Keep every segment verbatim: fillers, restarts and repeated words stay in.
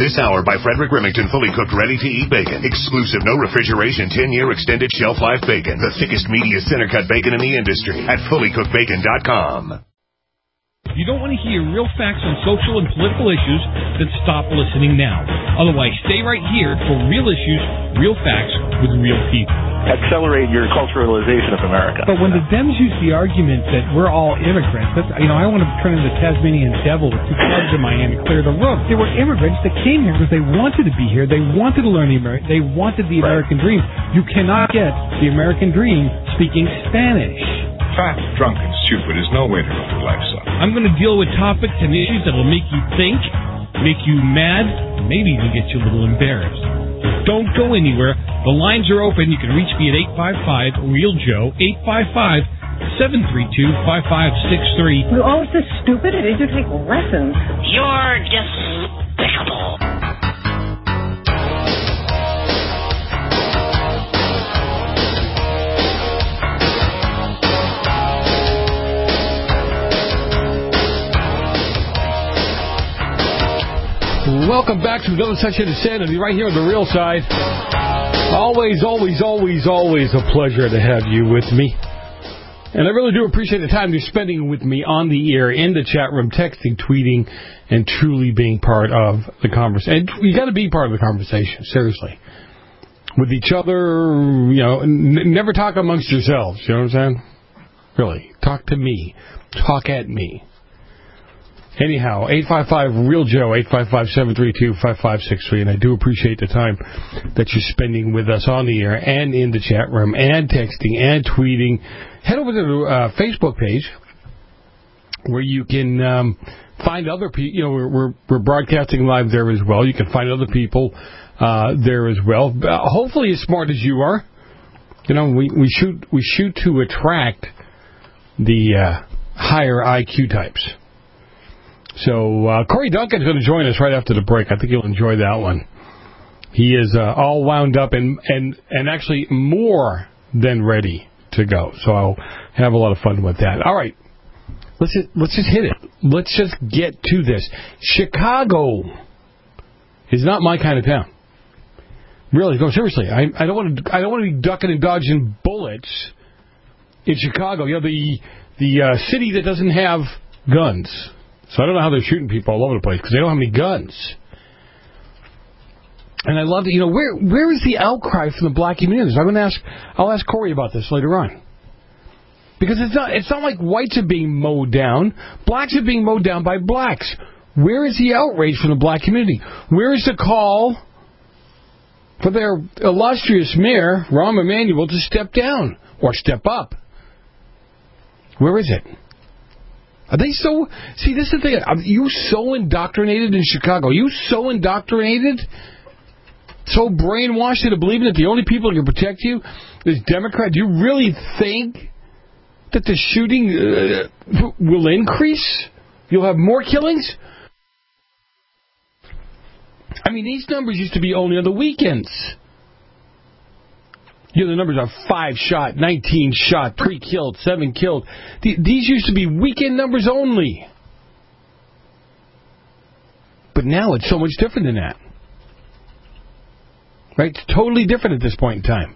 This hour by Frederick Remington, fully cooked, ready-to-eat bacon. Exclusive, no refrigeration, ten-year extended shelf life bacon. The thickest, meatiest center-cut bacon in the industry at fully cooked bacon dot com. If you don't want to hear real facts on social and political issues, then stop listening now. Otherwise, stay right here for real issues, real facts with real people. Accelerate your culturalization of America. But when the Dems use the argument that we're all immigrants, that's, you know, I want to turn into the Tasmanian devil with two clubs in my hand and clear the room. They were immigrants that came here because they wanted to be here. They wanted to learn the American. They wanted the Right. American dream. You cannot get the American dream speaking Spanish. Fat, drunk, and stupid is no way to go through life, son. I'm going to deal with topics and issues that will make you think, make you mad, and maybe even get you a little embarrassed. Don't go anywhere. The lines are open. You can reach me at eight five five, real Joe, eight five five, seven three two, five five six three. You're always this stupid. I need to take lessons. You're despicable. Welcome back to another session of Insanity right here on the Real Side. Always, always, always, always a pleasure to have you with me. And I really do appreciate the time you're spending with me on the air, in the chat room, texting, tweeting, and truly being part of the conversation. And you got to be part of the conversation, seriously. With each other, you know, n- never talk amongst yourselves, you know what I'm saying? Really, talk to me. Talk at me. Anyhow, eight five five, real Joe, eight five five, seven three two, five five six three, and I do appreciate the time that you're spending with us on the air and in the chat room and texting and tweeting. Head over to the uh, Facebook page where you can um, find other people. You know, we're, we're we're broadcasting live there as well. You can find other people uh, there as well. Uh, hopefully, as smart as you are. You know, we, we shoot we shoot to attract the uh, higher I Q types. So uh, Corey Duncan's going to join us right after the break. I think you'll enjoy that one. He is uh, all wound up and, and, and actually more than ready to go. So I'll have a lot of fun with that. All right. Let's just, let's just hit it. Let's just get to this. Chicago is not my kind of town. Really, no, seriously. I, I don't want to I don't want to be ducking and dodging bullets in Chicago. You know, the, the uh, city that doesn't have guns. So I don't know how they're shooting people all over the place because they don't have any guns. And I love that, you know, where where is the outcry from the black communities? I'm going to ask, I'll ask Corey about this later on. Because it's not it's not like whites are being mowed down. Blacks are being mowed down by blacks. Where is the outrage from the black community? Where is the call for their illustrious mayor, Rahm Emanuel, to step down or step up? Where is it? Are they so... See, this is the thing. Are you so indoctrinated in Chicago? Are you so indoctrinated, so brainwashed into believing that the only people who can protect you is Democrats? Do you really think that the shooting uh, will increase? You'll have more killings? I mean, these numbers used to be only on the weekends. You know, the numbers are five shot, nineteen shot, three killed, seven killed. These used to be weekend numbers only. But now it's so much different than that. Right? It's totally different at this point in time.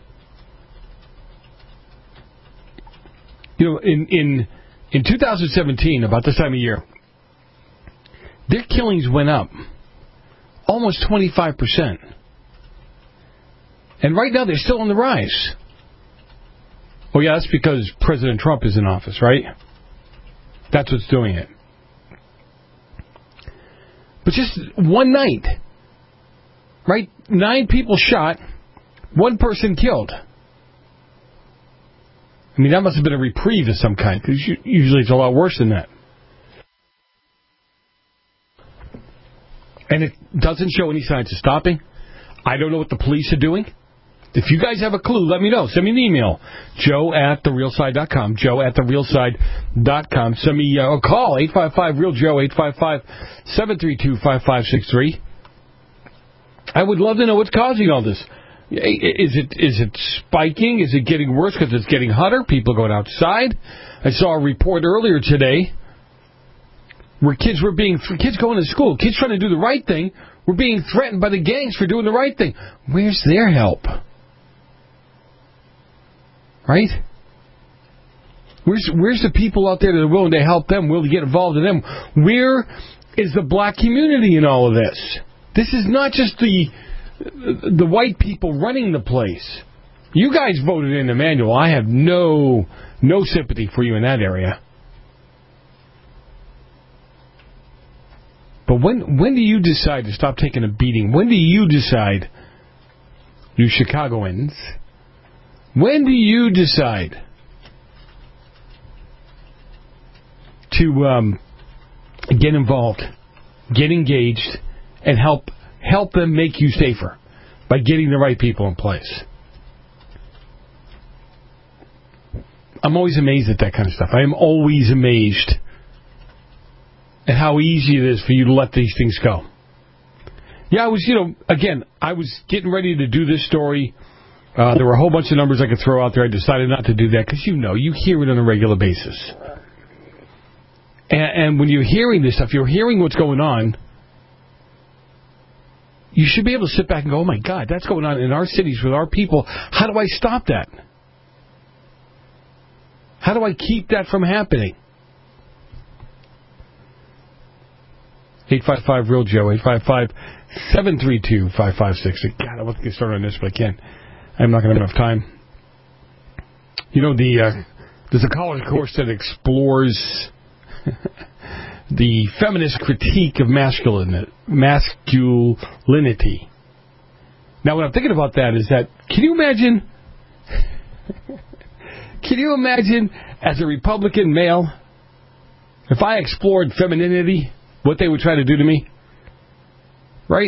You know, in, in, in two thousand seventeen, about this time of year, their killings went up almost twenty-five percent. And right now, they're still on the rise. Well, yeah, that's because President Trump is in office, right? That's what's doing it. But just one night, right? Nine people shot, one person killed. I mean, that must have been a reprieve of some kind, because usually it's a lot worse than that. And it doesn't show any signs of stopping. I don't know what the police are doing. If you guys have a clue, let me know. Send me an email. Joe at the real side dot com. Joe at the real side dot com. Send me uh, a call. eight five five, real Joe. eight five five, seven three two, five five six three. I would love to know what's causing all this. Is it is it spiking? Is it getting worse because it's getting hotter? People going outside. I saw a report earlier today where kids were being kids going to school, kids trying to do the right thing, We're being threatened by the gangs for doing the right thing. Where's their help? Right? Where's where's the people out there that are willing to help them, willing to get involved in them? Where is the black community in all of this? This is not just the the white people running the place. You guys voted in Emmanuel. I have no no sympathy for you in that area. But when when do you decide to stop taking a beating? When do you decide, you Chicagoans, when do you decide to um, get involved, get engaged, and help help them make you safer by getting the right people in place? I'm always amazed at that kind of stuff. I am always amazed at how easy it is for you to let these things go. Yeah, I was, you know, again, I was getting ready to do this story. Uh, there were a whole bunch of numbers I could throw out there. I decided not to do that because, you know, you hear it on a regular basis. And, and when you're hearing this stuff, you're hearing what's going on, you should be able to sit back and go, oh, my God, that's going on in our cities with our people. How do I stop that? How do I keep that from happening? eight five five real Joe, eight five five, seven three two, five five six six. God, I want to get started on this, but I can't. I'm not going to have enough time. You know, the uh, there's a college course that explores the feminist critique of masculine, masculinity. Now, what I'm thinking about that is that, can you imagine, can you imagine as a Republican male, if I explored femininity, what they would try to do to me? Right?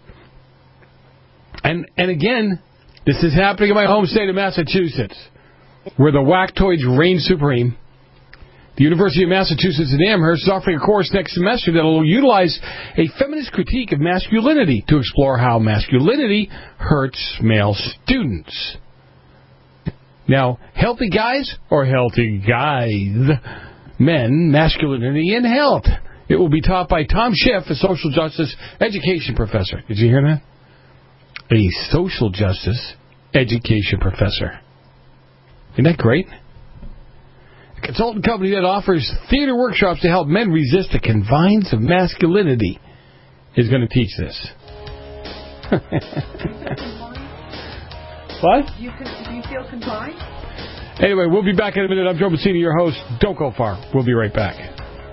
And and again, this is happening in my home state of Massachusetts, where the whacktoids reign supreme. The University of Massachusetts in Amherst is offering a course next semester that will utilize a feminist critique of masculinity to explore how masculinity hurts male students. Now, healthy guys or healthy guys? Men, masculinity, and health. It will be taught by Tom Schiff, a social justice education professor. Did you hear that? A social justice education professor. Isn't that great? A consultant company that offers theater workshops to help men resist the confines of masculinity is going to teach this. What? Do you, do you feel confined? Anyway, we'll be back in a minute. I'm Joe Messina, your host. Don't go far. We'll be right back.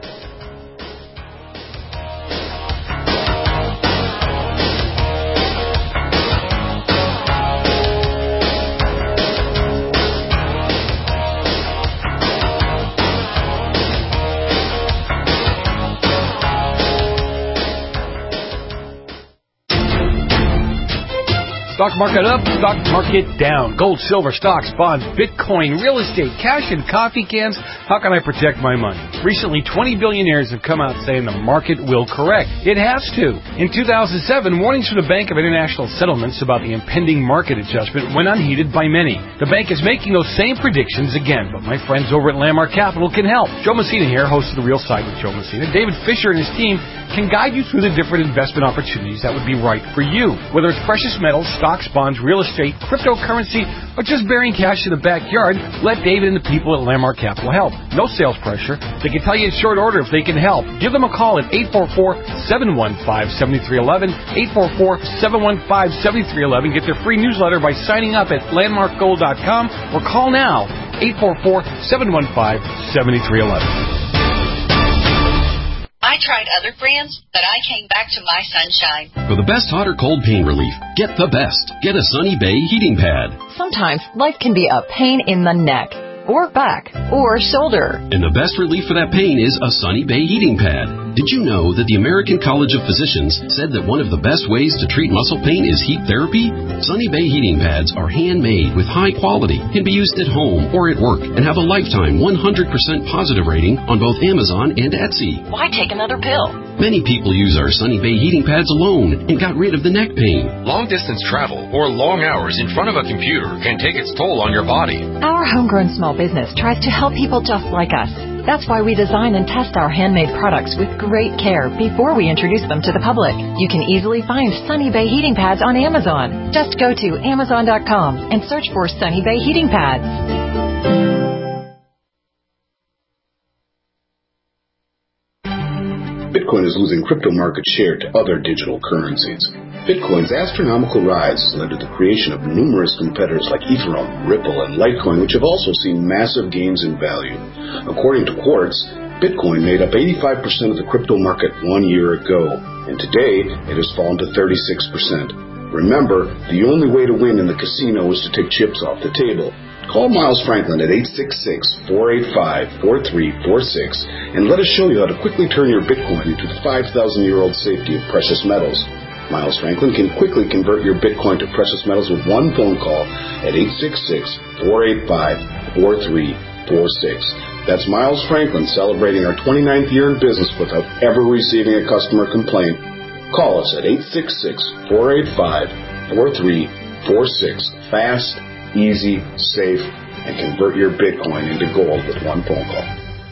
Stock market up, stock market down. Gold, silver, stocks, bonds, Bitcoin, real estate, cash, and coffee cans. How can I protect my money? Recently, twenty billionaires have come out saying the market will correct. It has to. In two thousand seven, warnings from the Bank of International Settlements about the impending market adjustment went unheeded by many. The bank is making those same predictions again, but my friends over at Landmark Capital can help. Joe Messina here, host of The Real Side with Joe Messina. David Fisher and his team can guide you through the different investment opportunities that would be right for you. Whether it's precious metals, stocks, bonds, real estate, cryptocurrency, or just burying cash in the backyard, let David and the people at Landmark Capital help. No sales pressure. They can tell you in short order if they can help. Give them a call at eight four four, seven one five, seven three one one, eight four four, seven one five, seven three one one. Get their free newsletter by signing up at landmark gold dot com or call now, eight four four, seven one five, seven three one one. I tried other brands, but I came back to my Sunshine. For the best hot or cold pain relief, get the best. Get a Sunny Bay heating pad. Sometimes life can be a pain in the neck, or back, or shoulder. And the best relief for that pain is a Sunny Bay heating pad. Did you know that the American College of Physicians said that one of the best ways to treat muscle pain is heat therapy? Sunny Bay heating pads are handmade with high quality, can be used at home or at work, and have a lifetime one hundred percent positive rating on both Amazon and Etsy. Why take another pill? Many people use our Sunny Bay heating pads alone and got rid of the neck pain. Long-distance travel or long hours in front of a computer can take its toll on your body. Our homegrown small business tries to help people just like us. That's why we design and test our handmade products with great care before we introduce them to the public. You can easily find Sunny Bay heating pads on Amazon. Just go to amazon dot com and search for Sunny Bay heating pads. Bitcoin is losing crypto market share to other digital currencies. Bitcoin's astronomical rise has led to the creation of numerous competitors like Ethereum, Ripple, and Litecoin, which have also seen massive gains in value. According to Quartz, Bitcoin made up eighty-five percent of the crypto market one year ago, and today it has fallen to thirty-six percent. Remember, the only way to win in the casino is to take chips off the table. Call Miles Franklin at eight six six, four eight five, four three four six and let us show you how to quickly turn your Bitcoin into the five thousand year old safety of precious metals. Miles Franklin can quickly convert your Bitcoin to precious metals with one phone call at eight six six, four eight five, four three four six. That's Miles Franklin celebrating our twenty-ninth year in business without ever receiving a customer complaint. Call us at eight six six, four eight five, four three four six. Fast, easy, safe, and convert your Bitcoin into gold with one phone call.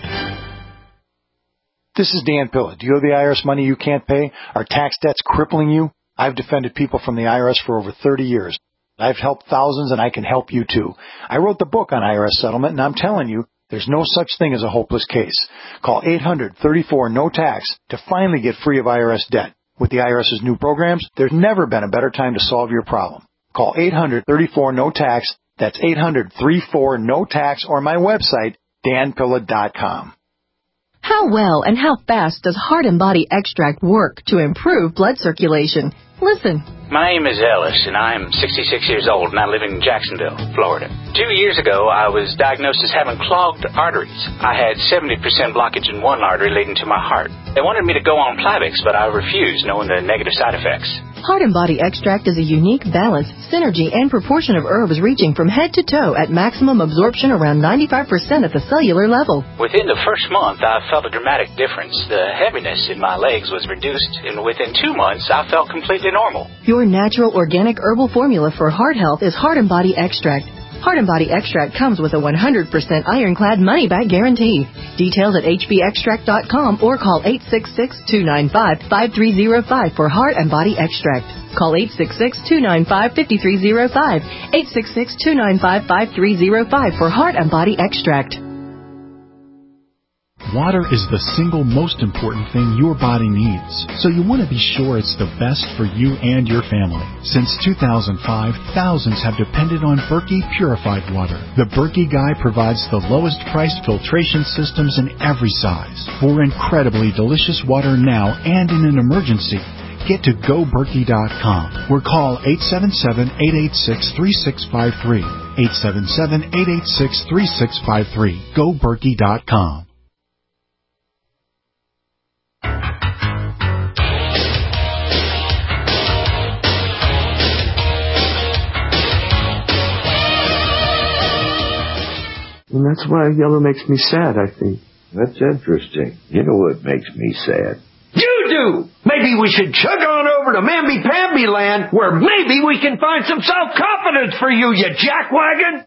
This is Dan Pilla. Do you owe the I R S money you can't pay? Are tax debts crippling you? I've defended people from the I R S for over thirty years. I've helped thousands, and I can help you too. I wrote the book on I R S settlement, and I'm telling you, there's no such thing as a hopeless case. Call eight hundred, thirty-four, no tax to finally get free of I R S debt. With the I R S's new programs, there's never been a better time to solve your problem. Call eight hundred, thirty-four, no tax. That's eight hundred, thirty-four, no tax, or my website, dan pilla dot com. How well and how fast does Heart and Body Extract work to improve blood circulation? Listen. My name is Ellis, and I'm sixty-six years old, and I live in Jacksonville, Florida. Two years ago, I was diagnosed as having clogged arteries. I had seventy percent blockage in one artery leading to my heart. They wanted me to go on Plavix, but I refused, knowing the negative side effects. Heart and Body Extract is a unique balance, synergy, and proportion of herbs reaching from head to toe at maximum absorption around ninety-five percent at the cellular level. Within the first month, I felt a dramatic difference. The heaviness in my legs was reduced, and within two months, I felt completely normal. Your natural organic herbal formula for heart health is Heart and Body Extract. Heart and Body Extract comes with a one hundred percent ironclad money-back guarantee. Details at h b extract dot com or call eight six six, two nine five, five three zero five for Heart and Body Extract. Call eight six six, two nine five, five three zero five, eight six six, two nine five, five three zero five for Heart and Body Extract. Water is the single most important thing your body needs, so you want to be sure it's the best for you and your family. Since two thousand five, thousands have depended on Berkey purified water. The Berkey Guy provides the lowest priced filtration systems in every size. For incredibly delicious water now and in an emergency, get to go berkey dot com or call eight seven seven, eight eight six, three six five three. eight seven seven, eight eight six, three six five three. go berkey dot com. And that's why yellow makes me sad, I think. That's interesting. You know what makes me sad? You do! Maybe we should chug on over to Mamby-Pamby land, where maybe we can find some self-confidence for you, you jackwagon!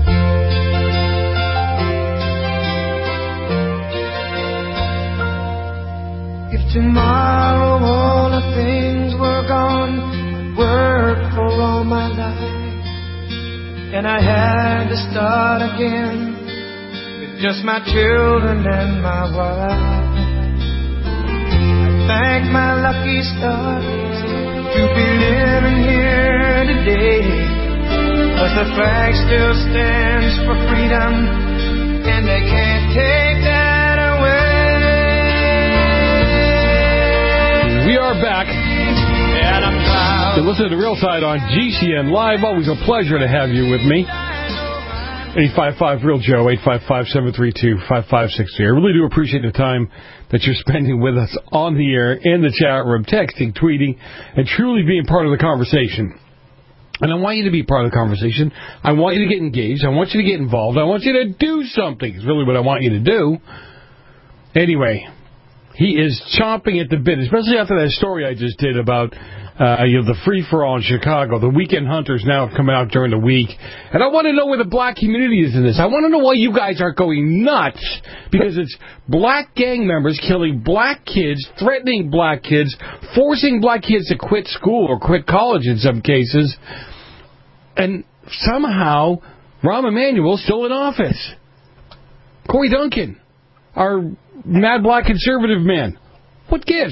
If tomorrow all the things were gone, I'd work for all my life, and I had to start again with just my children and my wife. I thank my lucky stars to be living here today, 'cause the flag still stands for freedom, and they can't take that away. We are back. And I'm proud. To listen to The Real Side on G C N Live. Always a pleasure to have you with me. eight five five, real Joe, eight five five, seven three two, five five six three. I really do appreciate the time that you're spending with us on the air, in the chat room, texting, tweeting, and truly being part of the conversation. And I want you to be part of the conversation. I want you to get engaged. I want you to get involved. I want you to do something is really what I want you to do. Anyway, he is chomping at the bit, especially after that story I just did about Uh, you know, the free-for-all in Chicago. The weekend hunters now have come out during the week. And I want to know where the black community is in this. I want to know why you guys aren't going nuts, because it's black gang members killing black kids, threatening black kids, forcing black kids to quit school or quit college in some cases. And somehow, Rahm Emanuel's still in office. Corey Duncan, our mad black conservative man. What gives?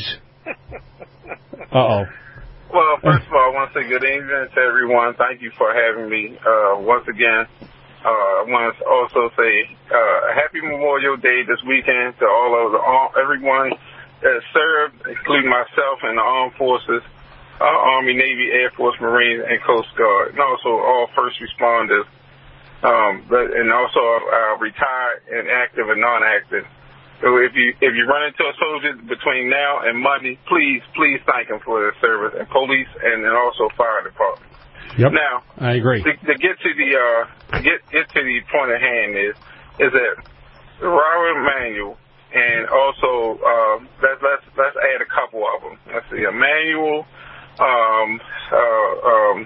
Uh-oh. Well, first of all, I want to say good evening to everyone. Thank you for having me uh, once again. Uh, I want to also say uh, Happy Memorial Day this weekend to all of the all, everyone that served, including myself and the armed forces, uh, Army, Navy, Air Force, Marines, and Coast Guard, and also all first responders, um, but, and also uh, retired and active and non-active. So if you if you run into a soldier between now and Monday, please, please thank him for their service, and police, and then also fire department. Yep. Now, I agree. To, to get to the uh, to get get to the point at hand is is that Rahm Emanuel, and also uh, let's let's let's add a couple of them. Let's see, Emanuel. Um, uh, um,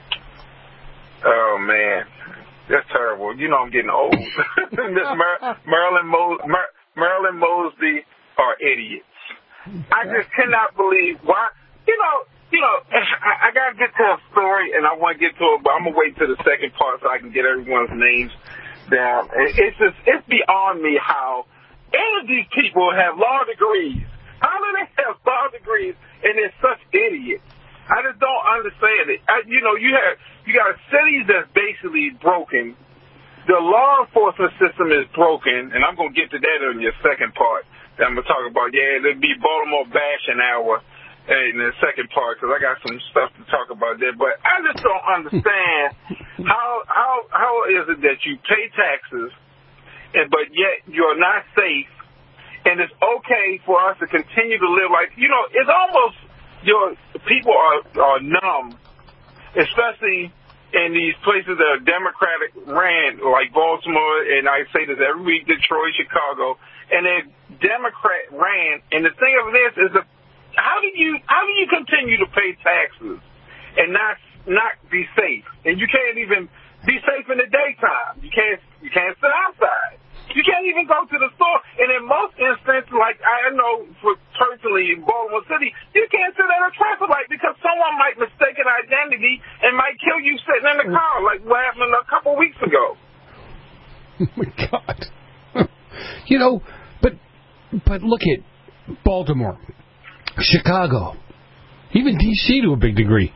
oh man, that's terrible. You know I'm getting old. Miss Mar- Marilyn Mo- Mar- Marilyn Mosby are idiots. I just cannot believe why. You know, you know. I, I gotta get to a story, and I want to get to it, but I'm gonna wait to the second part so I can get everyone's names down. It's just, it's beyond me how any of these people have law degrees. How do they have law degrees and they're such idiots? I just don't understand it. I, you know, you have you got cities that's basically broken. The law enforcement system is broken, and I'm going to get to that in your second part that I'm going to talk about. Yeah, there'll be Baltimore bashing hour in the second part, because I got some stuff to talk about there. But I just don't understand how how how is it that you pay taxes, and but yet you're not safe, and it's okay for us to continue to live like, you know, it's almost your people are, are numb, especially in these places that are Democratic ran, like Baltimore, and I say this every week, Detroit, Chicago, and they're Democrat ran. And the thing of this is, that how do you how do you continue to pay taxes and not not be safe? And you can't even be safe in the daytime. You can't you can't sit outside. You can't even go to the store. And in most instances, like I know for personally in Baltimore City, you can't sit at a traffic light because someone might mistake an identity and might kill you sitting in the car, like what happened a couple of weeks ago. Oh, my God. You know, but but look at Baltimore, Chicago, even D C to a big degree.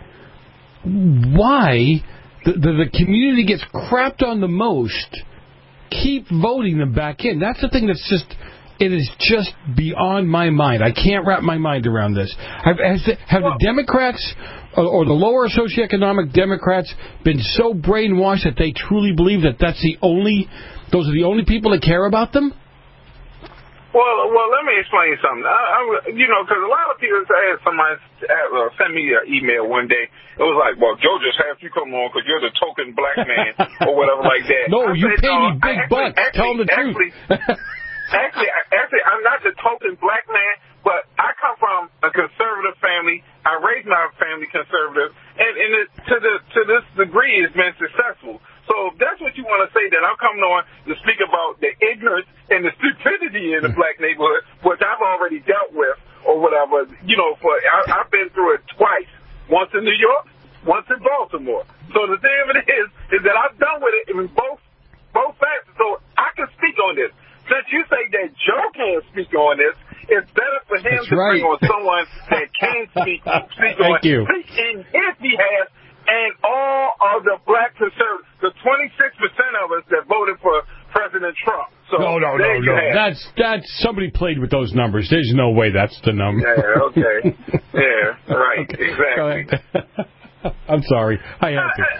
Why the, the, the community gets crapped on the most, keep voting them back in. That's the thing that's just, it is just beyond my mind. I can't wrap my mind around this. Have, has the, have the Democrats or, or the lower socioeconomic Democrats been so brainwashed that they truly believe that that's the only, those are the only people that care about them? Well, well, let me explain something. I, I, you know, because a lot of people say, somebody uh, sent me an email one day. It was like, well, Joe just have you come on because you're the token black man or whatever like that. No, I you said, pay no, me big actually, bucks. Actually, Tell them the actually, truth. actually, actually, I'm not the token black man, but I come from a conservative family. I raised my family conservative, and, and it, to the to this degree, it's been successful. So if that's what you want to say, then I'm coming on to speak about the ignorance and the stupidity in the black neighborhood, which I've already dealt with or whatever. You know, for I, I've been through it twice, once in New York, once in Baltimore. So the thing of it is, is that I've done with it in both both facets. So I can speak on this. Since you say that Joe can't speak on this, it's better for him That's to right. bring on someone that can speak, speak on Thank you. speak in his behalf. And all of the black conservatives, the twenty-six percent of us that voted for President Trump. So no, no, no, no. That's that's somebody played with those numbers. There's no way that's the number. Yeah. Okay. Yeah. Right. Okay. Exactly. I'm sorry. I had to.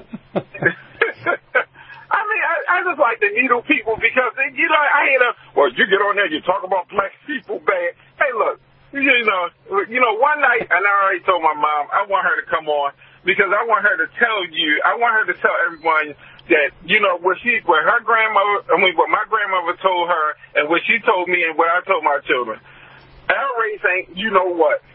I mean, I, I just like to needle people because you know I hear the well, you get on there, you talk about black people bad. Hey, look, you know, you know, one night, and I already told my mom I want her to come on. Because I want her to tell you, I want her to tell everyone that, you know, what she, what her grandmother, I mean, what my grandmother told her and what she told me and what I told my children. Our race ain't, you know what,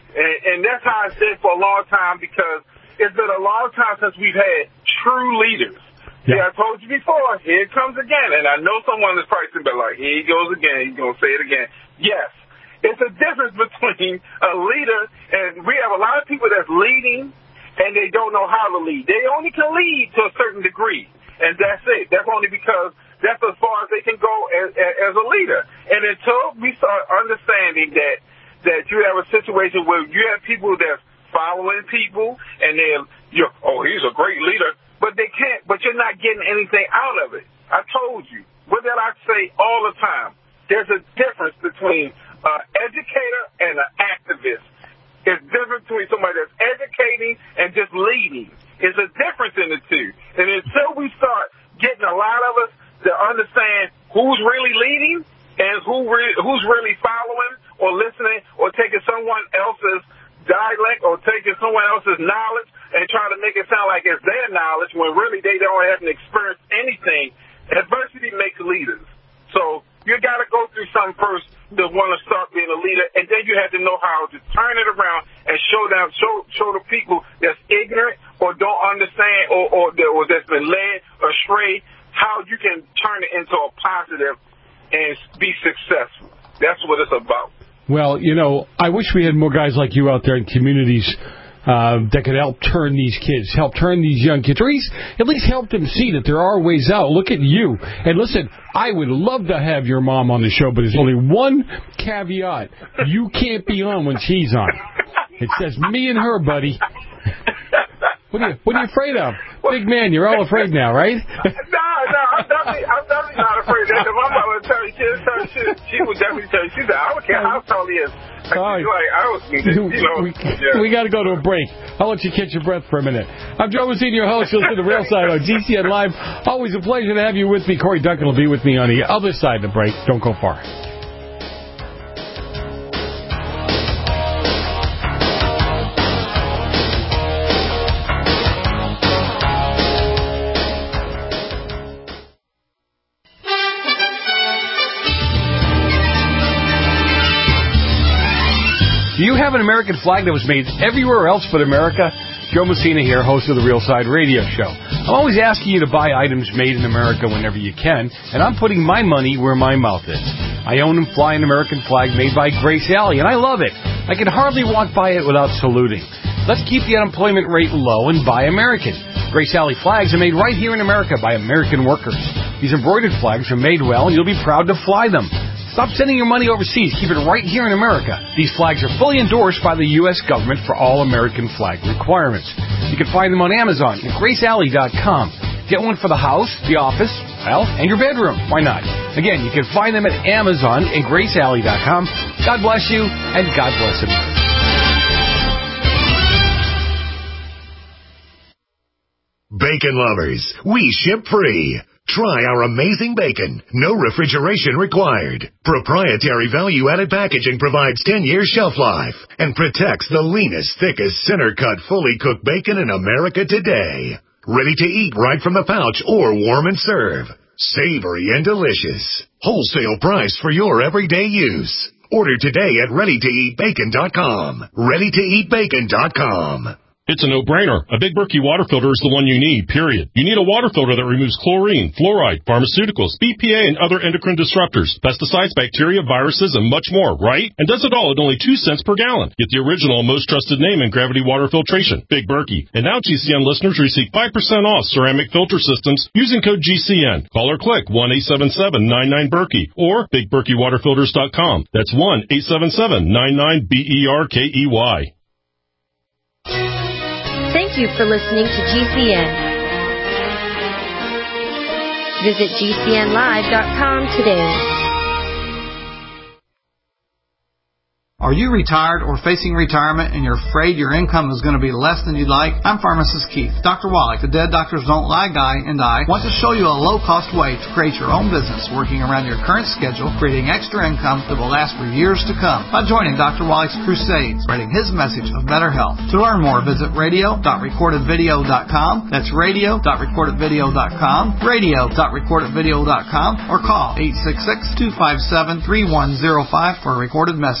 And, and that's how I said for a long time, because it's been a long time since we've had true leaders. Yeah. See, I told you before, here it comes again. And I know someone is probably going to be like, here he goes again. He's going to say it again. Yes. It's a difference between a leader, and we have a lot of people that's leading, and they don't know how to lead. They only can lead to a certain degree, and that's it. That's only because that's as far as they can go as, as a leader. And until we start understanding that, that you have a situation where you have people that's following people, and they're, you're, oh, he's a great leader, but they can't, but you're not getting anything out of it. I told you. What did I say all the time? There's a difference between an educator and an activist. There's a difference between somebody that's educating and just leading. There's a difference in the two. And until we start getting a lot of us to understand who's really leading and who re- who's really following or listening or taking someone else's dialect or taking someone else's knowledge and trying to make it sound like it's their knowledge when really they don't have experienced anything. Adversity makes leaders. So you got to go through something first to want to start being a leader, and then you have to know how to turn it around and show them, show show the people that's ignorant or don't understand or, or, or that's been led astray how you can turn it into a positive and be successful. That's what it's about. Well, you know, I wish we had more guys like you out there in communities uh, that could help turn these kids, help turn these young kids, or at least, at least help them see that there are ways out. Look at you. And listen, I would love to have your mom on the show, but there's only one caveat. You can't be on when she's on. It says me and her, buddy. What are you, what are you afraid of? Big man, you're all afraid now, right? no, no, I'm definitely, I'm definitely not afraid of that. My mom would tell you, she'd tell you, she, she would definitely tell you, she said, I don't care how tall he is. Like, right. like, I was, you know, we, yeah. we got to go to a break. I'll let you catch your breath for a minute. I'm Joe Messina, your host. You'll see the real side on G C N Live. Always a pleasure to have you with me. Corey Duncan will be with me on the other side of the break. Don't go far. Do you have an American flag that was made everywhere else but America? Joe Messina here, host of the Real Side Radio Show. I'm always asking you to buy items made in America whenever you can, and I'm putting my money where my mouth is. I own and fly an American flag made by Grace Alley, and I love it. I can hardly walk by it without saluting. Let's keep the unemployment rate low and buy American. Grace Alley flags are made right here in America by American workers. These embroidered flags are made well, and you'll be proud to fly them. Stop sending your money overseas. Keep it right here in America. These flags are fully endorsed by the U S government for all American flag requirements. You can find them on Amazon and grace alley dot com. Get one for the house, the office, well, and your bedroom. Why not? Again, you can find them at Amazon and grace alley dot com. God bless you, and God bless America. Bacon lovers, we ship free. Try our amazing bacon. No refrigeration required. Proprietary value-added packaging provides ten-year shelf life and protects the leanest, thickest, center-cut, fully cooked bacon in America today. Ready to eat right from the pouch or warm and serve. Savory and delicious. Wholesale price for your everyday use. Order today at ready to eat bacon dot com. ready to eat bacon dot com. It's a no-brainer. A Big Berkey water filter is the one you need, period. You need a water filter that removes chlorine, fluoride, pharmaceuticals, B P A, and other endocrine disruptors, pesticides, bacteria, viruses, and much more, right? And does it all at only two cents per gallon. Get the original, most trusted name in gravity water filtration, Big Berkey. And now G C N listeners receive five percent off ceramic filter systems using code G C N. Call or click one eight seven seven nine nine Berkey or big berkey water filters dot com. That's one eight seven seven nine nine B E R K E Y. Thank you for listening to G C N. Visit G C N live dot com today. Are you retired or facing retirement and you're afraid your income is going to be less than you'd like? I'm Pharmacist Keith. Doctor Wallach, the Dead Doctors Don't Lie guy, and I want to show you a low-cost way to create your own business working around your current schedule, creating extra income that will last for years to come by joining Doctor Wallach's crusades, spreading his message of better health. To learn more, visit radio dot recorded video dot com. That's radio dot recorded video dot com, radio dot recorded video dot com, or call eight six six, two five seven, three one zero five for a recorded message.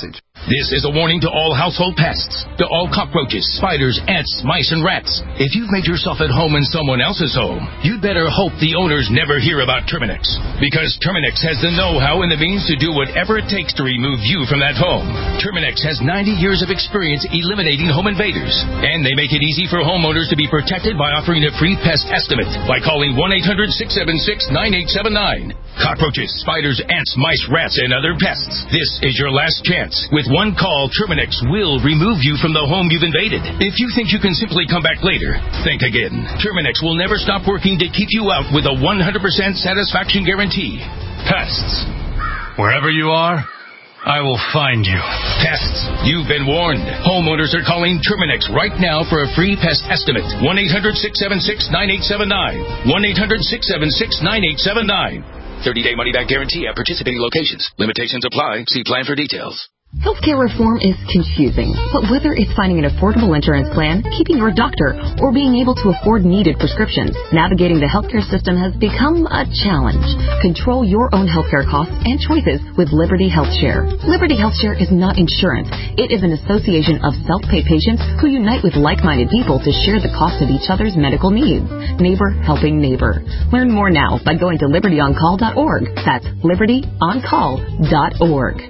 This is a warning to all household pests, to all cockroaches, spiders, ants, mice, and rats. If you've made yourself at home in someone else's home, you'd better hope the owners never hear about Terminix. Because Terminix has the know-how and the means to do whatever it takes to remove you from that home. Terminix has ninety years of experience eliminating home invaders. And they make it easy for homeowners to be protected by offering a free pest estimate by calling one eight hundred six seven six nine eight seven nine. Cockroaches, spiders, ants, mice, rats, and other pests. This is your last chance. With one call, Terminix will remove you from the home you've invaded. If you think you can simply come back later, think again. Terminix will never stop working to keep you out with a one hundred percent satisfaction guarantee. Pests. Wherever you are, I will find you. Pests. You've been warned. Homeowners are calling Terminix right now for a free pest estimate. one eight hundred six seven six nine eight seven nine. one eight hundred six seven six nine eight seven nine. thirty-day money-back guarantee at participating locations. Limitations apply. See plan for details. Healthcare reform is confusing, but whether it's finding an affordable insurance plan, keeping your doctor, or being able to afford needed prescriptions, navigating the healthcare system has become a challenge. Control your own healthcare costs and choices with Liberty HealthShare. Liberty HealthShare is not insurance. It is an association of self-pay patients who unite with like-minded people to share the cost of each other's medical needs. Neighbor helping neighbor. Learn more now by going to liberty on call dot org. That's liberty on call dot org.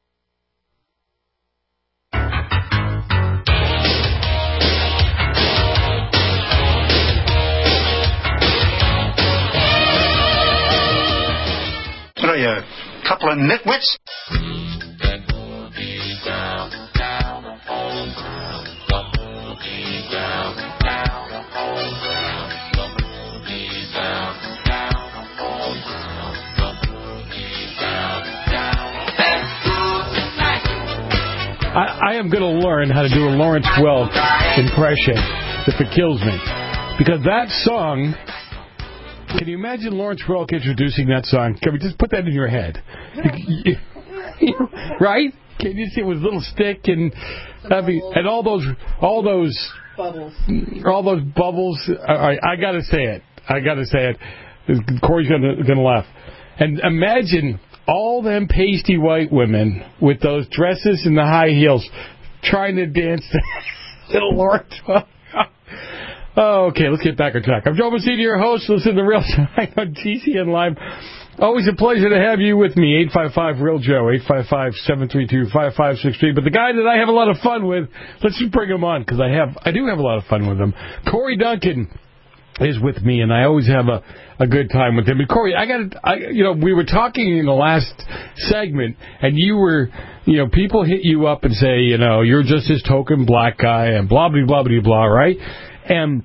What are you, a couple of nitwits? I, I am going to learn how to do a Lawrence Welk impression if it kills me. Because that song... Can you imagine Lawrence Welk introducing that song? Can we just put that in your head? Right? Can you see it with a little stick and and all those all those bubbles, all those bubbles? All right, I gotta say it. I gotta say it. Corey's gonna gonna laugh. And imagine all them pasty white women with those dresses and the high heels trying to dance to little Lawrence Welk. Oh, okay, let's get back on track. I'm Joe Messina, your host. Listen to Real Time on T C N Live. Always a pleasure to have you with me. eight five five real Joe, eight five five, seven three two, five five six three. But the guy that I have a lot of fun with, let's just bring him on, because I have, I do have a lot of fun with him. Corey Duncan is with me, and I always have a, a good time with him. And Corey, I got, I, you know, we were talking in the last segment, and you were, you know, people hit you up and say, you know, you're just this token black guy, and blah, blah, blah, blah, blah, right? And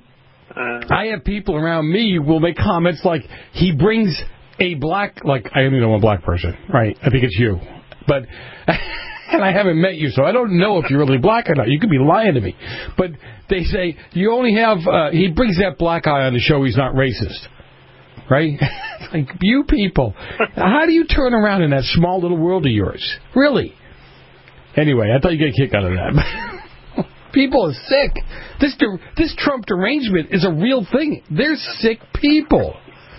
I have people around me who will make comments like, he brings a black, like, I only know one black person, right? I think it's you. But, and I haven't met you, so I don't know if you're really black or not. You could be lying to me. But they say, you only have, uh, he brings that black guy on the show, he's not racist. Right? Like, you people, how do you turn around in that small little world of yours? Really? Anyway, I thought you'd get a kick out of that. People are sick. This this Trump derangement is a real thing. They're sick people.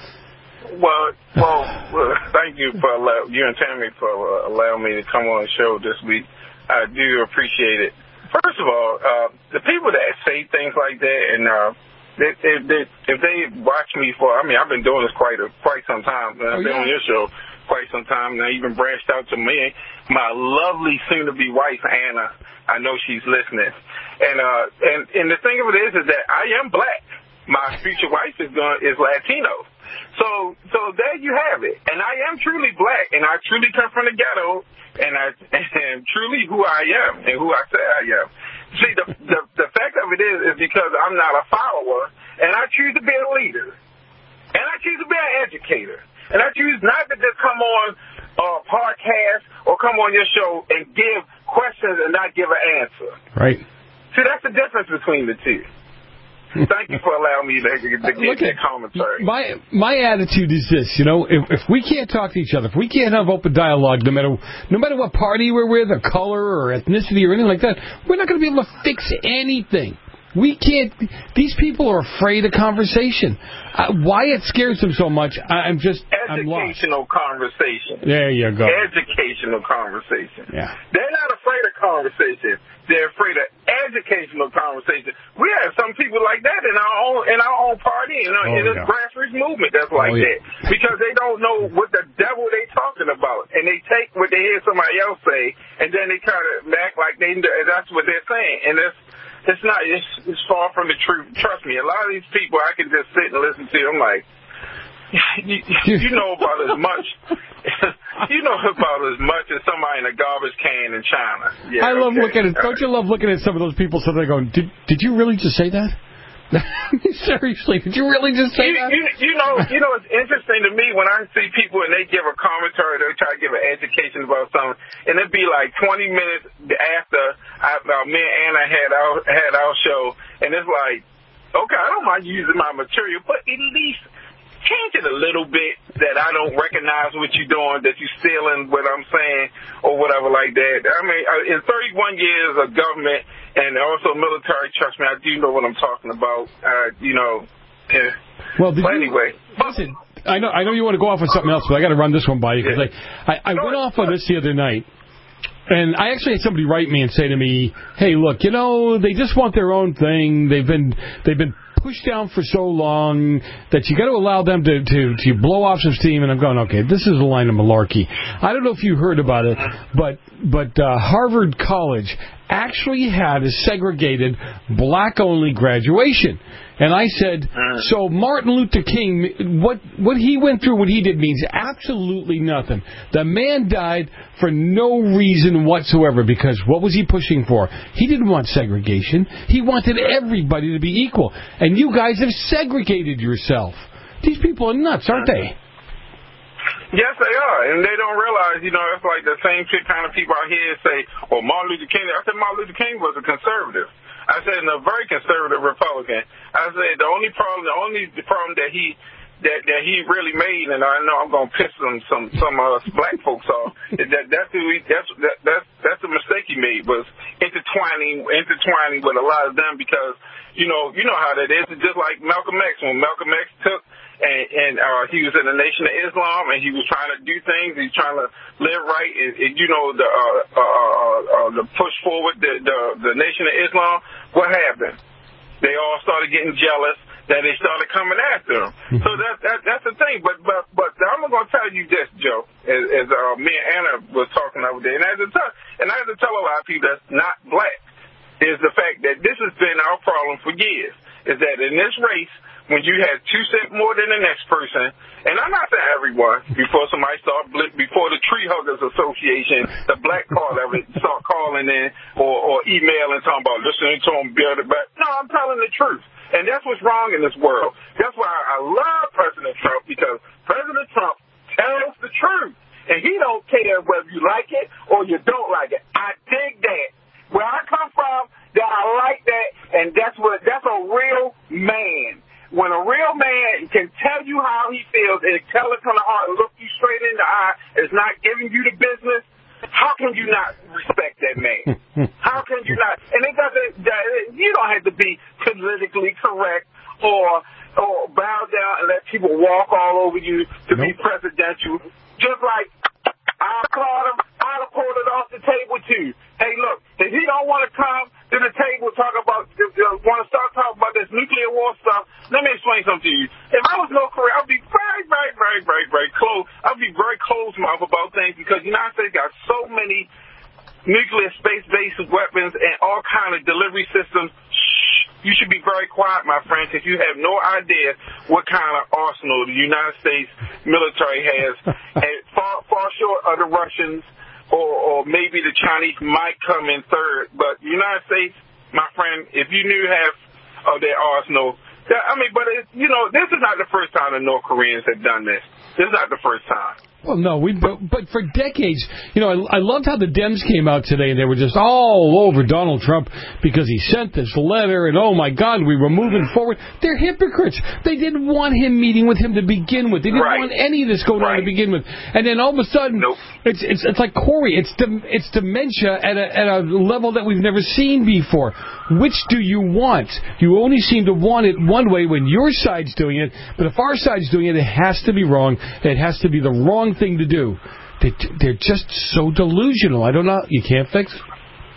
Well, well, well thank you for allow, you and Tammy for uh, allowing me to come on the show this week. I do appreciate it. First of all, uh, the people that say things like that, and uh, they, they, they, if they watch me for, I mean, I've been doing this quite a, quite some time. I've been oh, yeah. on your show quite some time, and I even branched out to me, my lovely soon-to-be wife, Anna. I know she's listening. And uh, and and the thing of it is, is that I am black. My future wife is going is Latino. So so there you have it. And I am truly black, and I truly come from the ghetto, and I am truly who I am and who I say I am. See, the the, the fact of it is, is because I'm not a follower, and I choose to be a leader, and I choose to be an educator, and I choose not to just come on a podcast or come on your show and give questions and not give an answer. Right. See, that's the difference between the two. Thank you for allowing me to, to get that commentary. My my attitude is this, you know, if if we can't talk to each other, if we can't have open dialogue, no matter no matter what party we're with, or color, or ethnicity, or anything like that, we're not going to be able to fix anything. We can't. These people are afraid of conversation. Uh, why it scares them so much? I, I'm just educational I'm conversation. There you go. Educational conversation. Yeah. They're not afraid of conversation. They're afraid of educational conversation. We have some people like that in our own in our own party, in, our, oh, in this yeah. grassroots movement that's like oh, yeah. that, because they don't know what the devil they talking about, and they take what they hear somebody else say, and then they try to act like they that's what they're saying, and it's it's not it's, it's far from the truth. Trust me, a lot of these people I can just sit and listen to. I'm like, you, you know about as much. You know about as much as somebody in a garbage can in China. Yeah, I love okay. looking at. Don't you love looking at some of those people sitting there going, "Did did you really just say that? Seriously, did you really just say you, that?" You, you know, you know, it's interesting to me when I see people and they give a commentary, they try to give an education about something, and it'd be like twenty minutes after I, uh, me and Anna had our had our show, and it's like, okay, I don't mind using my material, but at least change it a little bit that I don't recognize what you're doing, that you're stealing what I'm saying or whatever like that. I mean, in thirty-one years of government and also military, trust me, I do know what I'm talking about. Uh, you know, yeah. Well, did but you, anyway. Listen, I know, I know you want to go off on something else, but I got to run this one by you because yeah. I, I, I went off on this the other night. And I actually had somebody write me and say to me, "Hey, look, you know, they just want their own thing. They've been they've been pushed down for so long that you got to allow them to, to to blow off some steam." And I'm going, okay, this is a line of malarkey. I don't know if you heard about it, but but uh, Harvard College actually had a segregated black-only graduation. And I said, so Martin Luther King, what what he went through, what he did means absolutely nothing. The man died for no reason whatsoever, because what was he pushing for? He didn't want segregation. He wanted everybody to be equal. And you guys have segregated yourself. These people are nuts, aren't they? Yes, they are, and they don't realize, you know, it's like the same kind of people out here say, well, Martin Luther King, I said Martin Luther King was a conservative. I said, and a very conservative Republican. I said, the only problem, the only problem that he, that, that he really made, and I know I'm going to piss some, some, some of us black folks off, is that that's, who he, that's, that, that's, that's the mistake he made, was intertwining, intertwining with a lot of them, because, you know, you know how that is. It's just like Malcolm X. When Malcolm X took, And, and uh, he was in the Nation of Islam, and he was trying to do things. He's trying to live right, and, and you know the uh, uh, uh, uh, the push forward the, the the Nation of Islam. What happened? They all started getting jealous. That they started coming after him. So that, that that's the thing. But but but I'm going to tell you this, Joe, as, as uh, me and Anna was talking the other day, and I had to tell and I had to tell a lot of people that's not black, is the fact that this has been our problem for years. Is that in this race, when you had two cents more than the next person, and I'm not saying everyone, before somebody start, before the Tree Huggers Association, the black card of it, start calling in or, or emailing, talking about listening to them build it back. No, I'm telling the truth. And that's what's wrong in this world. That's why I love President Trump, because President Trump tells the truth. And he don't care whether you like it or you don't like it. I dig that. Where I come from, that I like that, and that's what that's a real man. When a real man can tell you how he feels and tell it from the heart and look you straight in the eye, is not giving you the business, how can you not respect that man? How can you not? And it doesn't. You don't have to be politically correct or or bow down and let people walk all over you to nope. be presidential. Just like I'll call him, I'll pull it off the table too. Hey, look, if he don't want to come to the table talk about, uh, want to start talking about this nuclear war stuff, let me explain something to you. If I was North Korea, I'd be very, very, very, very, very close. I'd be very close-mouthed about things, because the United States got so many nuclear space-based weapons and all kind of delivery systems. Shh, you should be very quiet, my friend, because you have no idea what kind of arsenal the United States military has. And far, far short of the Russians, or, or maybe the Chinese might come in third. But the United States, my friend, if you knew half of their arsenal, that, I mean, but, it, you know, this is not the first time the North Koreans have done this. This is not the first time. Well, no, we but, but for decades, you know, I, I loved how the Dems came out today, and they were just all over Donald Trump because he sent this letter, and oh my God, we were moving forward. They're hypocrites. They didn't want him meeting with him to begin with. They didn't right. want any of this going right. on to begin with. And then all of a sudden, nope. it's it's it's like Corey. It's it's dementia at a at a level that we've never seen before. Which do you want? You only seem to want it one way when your side's doing it, but if our side's doing it, it has to be wrong. It has to be the wrong thing to do. They, they're just so delusional. I don't know. You can't fix it.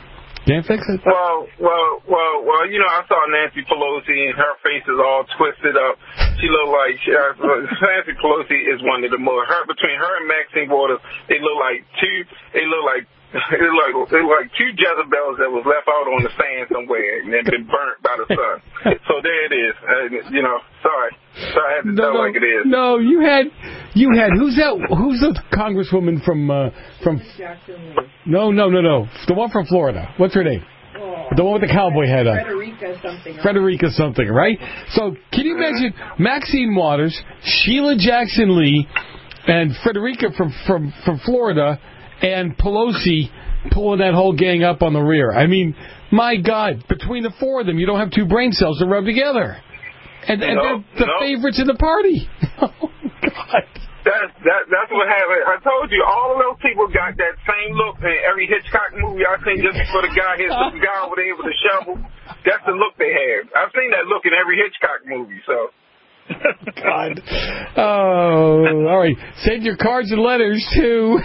Can't fix it. Well, well, well, well. You know, I saw Nancy Pelosi, and her face is all twisted up. She looked like she, uh, Nancy Pelosi is one of the more. Her between her and Maxine Waters, they look like two. They look like. It was like it was like two Jezebels that was left out on the sand somewhere and then been burnt by the sun. So there it is. Uh, you know, sorry, sorry, I had to no, tell no, like it is. No, you had, you had. Who's that? Who's the congresswoman from uh, from? No, no, no, no. The one from Florida. What's her name? Oh, the one with the cowboy hat on. Frederica something. Right? Frederica something, right? So can you imagine Maxine Waters, Sheila Jackson Lee, and Frederica from from from Florida? And Pelosi pulling that whole gang up on the rear. I mean, my God, between the four of them, you don't have two brain cells to rub together. And, and no, they're the no. favorites in the party. Oh, God. That's, that, that's what happened. I told you, all of those people got that same look in every Hitchcock movie I've seen just before the guy hits the guy over there with the shovel. That's the look they have. I've seen that look in every Hitchcock movie, so... God. Oh, all right. Send your cards and letters to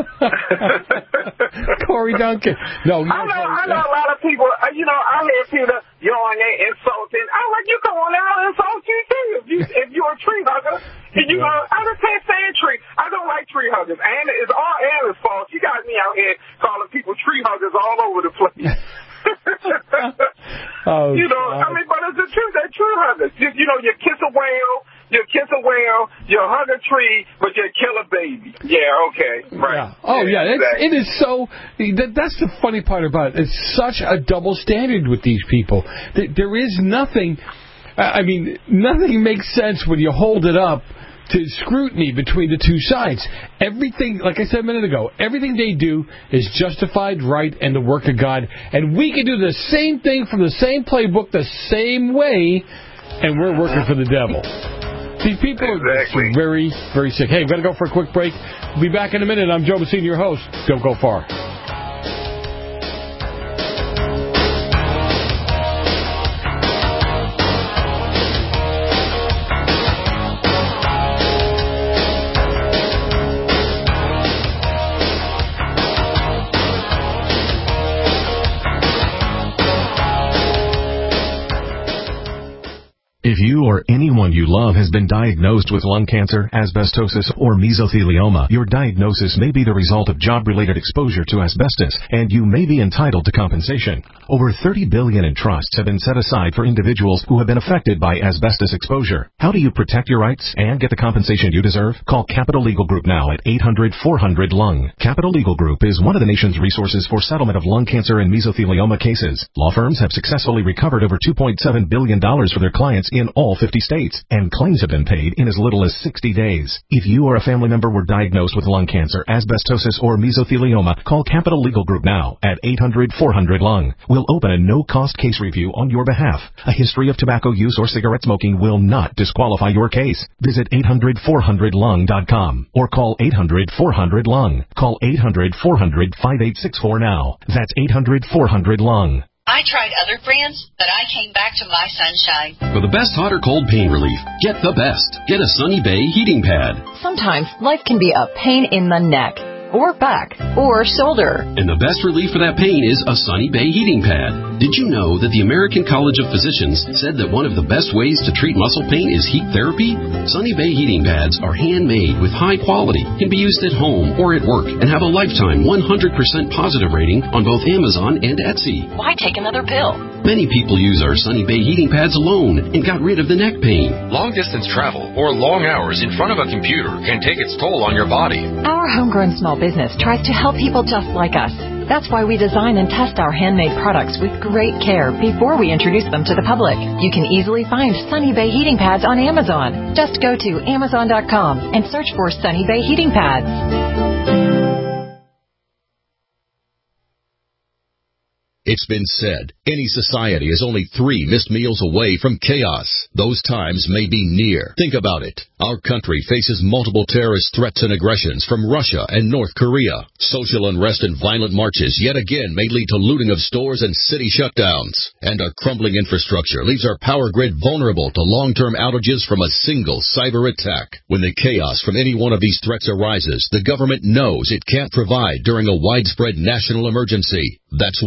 Corey Duncan. No, I know, I know a lot of people, uh, you know, I hear people yelling and insulting. I'm like, you come on now, I'll insult you too if, you, if you're a tree hugger. And you know, I just can't stand tree. I don't like tree huggers. And it's all Anna's fault. She got me out here calling people tree huggers all over the place. Oh, you know, God. I mean, but it's the truth. They're true huggers. You, you know, you kiss a whale, you kiss a whale, you hug a tree, but you kill a baby. Yeah, okay, right. Yeah. Oh, yeah, yeah it's, exactly. it is so, that, that's the funny part about it. It's such a double standard with these people. There is nothing, I mean, nothing makes sense when you hold it up to scrutiny between the two sides. Everything, like I said a minute ago, everything they do is justified, right, and the work of God. And we can do the same thing from the same playbook the same way, and we're working for the devil. These people exactly. are very, very sick. Hey, we've got to go for a quick break. We'll be back in a minute. I'm Joe Messina, your host. Don't go far. If you or anyone you love has been diagnosed with lung cancer, asbestosis, or mesothelioma, your diagnosis may be the result of job-related exposure to asbestos, and you may be entitled to compensation. Over thirty billion dollars in trusts have been set aside for individuals who have been affected by asbestos exposure. How do you protect your rights and get the compensation you deserve? Call Capital Legal Group now at eight hundred four hundred lung. Capital Legal Group is one of the nation's resources for settlement of lung cancer and mesothelioma cases. Law firms have successfully recovered over two point seven billion dollars for their clients in all fifty states, and claims have been paid in as little as sixty days. If you or a family member were diagnosed with lung cancer, asbestosis, or mesothelioma, call Capital Legal Group now at eight hundred four hundred lung. We'll open a no-cost case review on your behalf. A history of tobacco use or cigarette smoking will not disqualify your case. Visit eight hundred four hundred lung dot com or call eight hundred four hundred lung. Call eight hundred four hundred five eight six four now. That's eight hundred four hundred lung. I tried other brands, but I came back to my Sunshine. For the best hot or cold pain relief, get the best. Get a Sunny Bay heating pad. Sometimes life can be a pain in the neck, or back, or shoulder. And the best relief for that pain is a Sunny Bay heating pad. Did you know that the American College of Physicians said that one of the best ways to treat muscle pain is heat therapy? Sunny Bay heating pads are handmade with high quality, can be used at home or at work, and have a lifetime one hundred percent positive rating on both Amazon and Etsy. Why take another pill? Many people use our Sunny Bay heating pads alone and got rid of the neck pain. Long-distance travel or long hours in front of a computer can take its toll on your body. Our homegrown small business tries to help people just like us. That's why we design and test our handmade products with great care before we introduce them to the public. You can easily find Sunny Bay heating pads on Amazon. Just go to amazon dot com and search for Sunny Bay heating pads. It's been said, any society is only three missed meals away from chaos. Those times may be near. Think about it. Our country faces multiple terrorist threats and aggressions from Russia and North Korea. Social unrest and violent marches yet again may lead to looting of stores and city shutdowns. And our crumbling infrastructure leaves our power grid vulnerable to long-term outages from a single cyber attack. When the chaos from any one of these threats arises, the government knows it can't provide during a widespread national emergency. That's why you need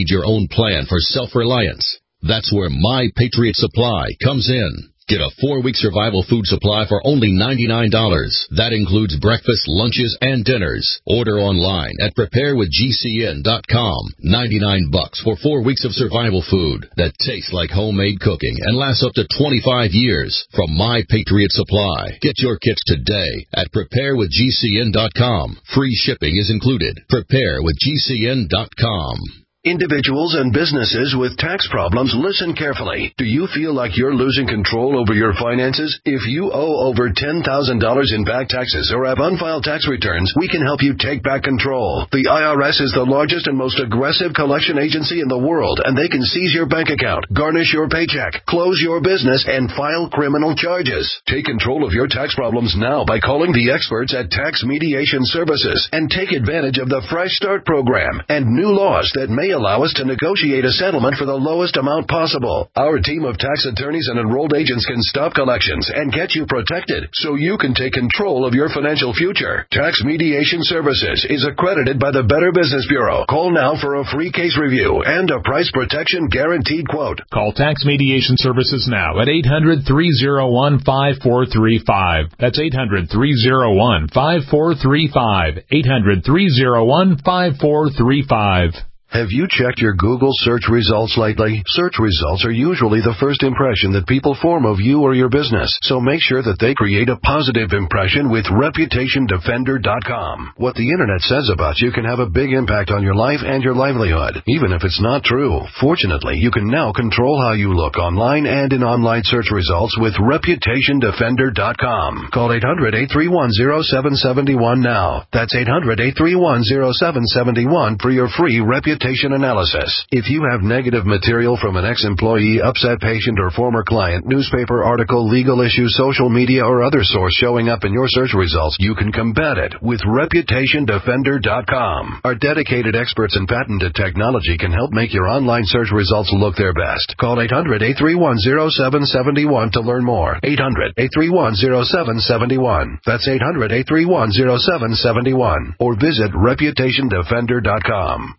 need your own plan for self-reliance. That's where My Patriot Supply comes in. Get a four-week survival food supply for only ninety-nine dollars. That includes breakfast, lunches, and dinners. Order online at prepare with G C N dot com. ninety-nine bucks for four weeks of survival food that tastes like homemade cooking and lasts up to twenty-five years from My Patriot Supply. Get your kits today at prepare with G C N dot com. Free shipping is included. prepare with G C N dot com. Individuals and businesses with tax problems, listen carefully. Do you feel like you're losing control over your finances? If you owe over ten thousand dollars in back taxes or have unfiled tax returns, we can help you take back control. The I R S is the largest and most aggressive collection agency in the world, and they can seize your bank account, garnish your paycheck, close your business, and file criminal charges. Take control of your tax problems now by calling the experts at Tax Mediation Services and take advantage of the Fresh Start program and new laws that may allow us to negotiate a settlement for the lowest amount possible. Our team of tax attorneys and enrolled agents can stop collections and get you protected so you can take control of your financial future. Tax Mediation Services is accredited by the Better Business Bureau. Call now for a free case review and a price protection guaranteed quote. Call Tax Mediation Services now at eight hundred, three oh one, five four three five. That's eight hundred, three oh one, five four three five. eight hundred, three oh one, five four three five. Have you checked your Google search results lately? Search results are usually the first impression that people form of you or your business, so make sure that they create a positive impression with reputation defender dot com. What the Internet says about you can have a big impact on your life and your livelihood, even if it's not true. Fortunately, you can now control how you look online and in online search results with reputation defender dot com. Call eight hundred, eight three one, oh seven seven one now. That's eight hundred, eight three one, oh seven seven one for your free reputation analysis. If you have negative material from an ex-employee, upset patient, or former client, newspaper article, legal issue, social media, or other source showing up in your search results, you can combat it with reputation defender dot com. Our dedicated experts in patented technology can help make your online search results look their best. Call eight hundred, eight three one, oh seven seven one to learn more. eight hundred, eight three one, oh seven seven one. That's eight hundred, eight three one, oh seven seven one. Or visit reputation defender dot com.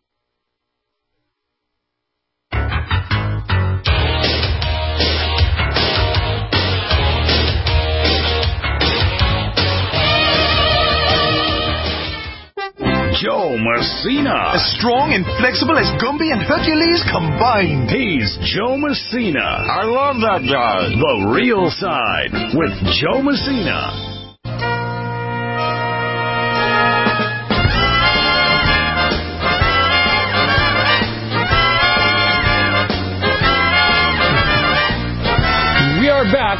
Joe Messina. As strong and flexible as Gumby and Hercules combined. He's Joe Messina. I love that guy. The Real Side with Joe Messina. We are back.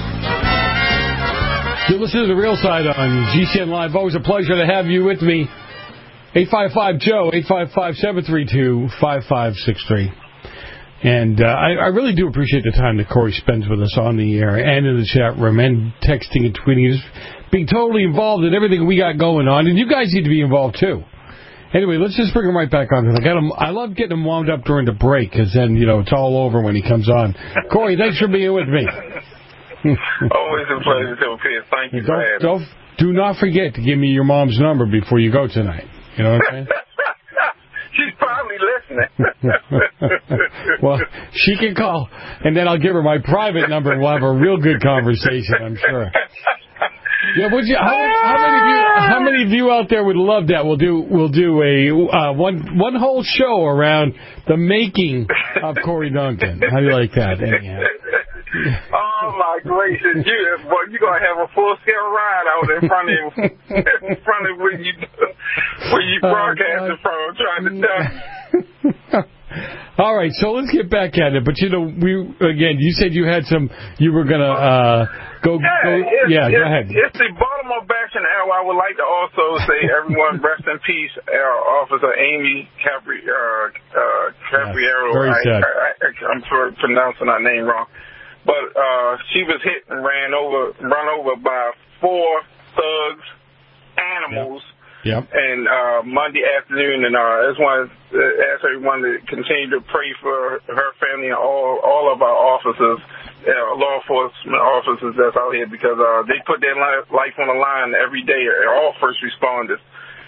You're listening to The Real Side on G C N Live. Always a pleasure to have you with me. eight five five, Joe, eight five five, seven three two, five five six three. And uh, I, I really do appreciate the time that Corey spends with us on the air and in the chat room and texting and tweeting. He's being totally involved in everything we got going on. And you guys need to be involved, too. Anyway, let's just bring him right back on. I got him. I love getting him wound up during the break because then, you know, it's all over when he comes on. Corey, thanks for being with me. Always a pleasure, Joe Pierce. Thank you for having me. Don't, do not forget to give me your mom's number before you go tonight. You know what I'm saying? She's probably listening. Well, she can call, and then I'll give her my private number, and we'll have a real good conversation, I'm sure. Yeah, would you? How, how many of you? How many of you out there would love that? We'll do. We'll do a uh, one one whole show around the making of Corey Duncan. How do you like that? Anyhow. Oh my gracious! You, boy, you're gonna have a full scale ride out in front of in front of where you where you broadcasting from, trying to tell you. All right, so let's get back at it. But you know, we again, you said you had some. You were gonna uh, go. Yeah, go, it's, yeah it's, go ahead. It's the Baltimore Bastion Hour. I would like to also say, everyone, rest in peace, our Officer Amy Capri, uh, uh, Capriero. Yes, very sad. I, I, I, I'm sorry pronouncing her name wrong. But uh, she was hit and ran over, run over by four thugs, animals, yep. Yep. and uh, Monday afternoon. And uh, I just want to ask everyone to continue to pray for her family and all all of our officers, uh, law enforcement officers that's out here, because uh, they put their life, life on the line every day, all first responders.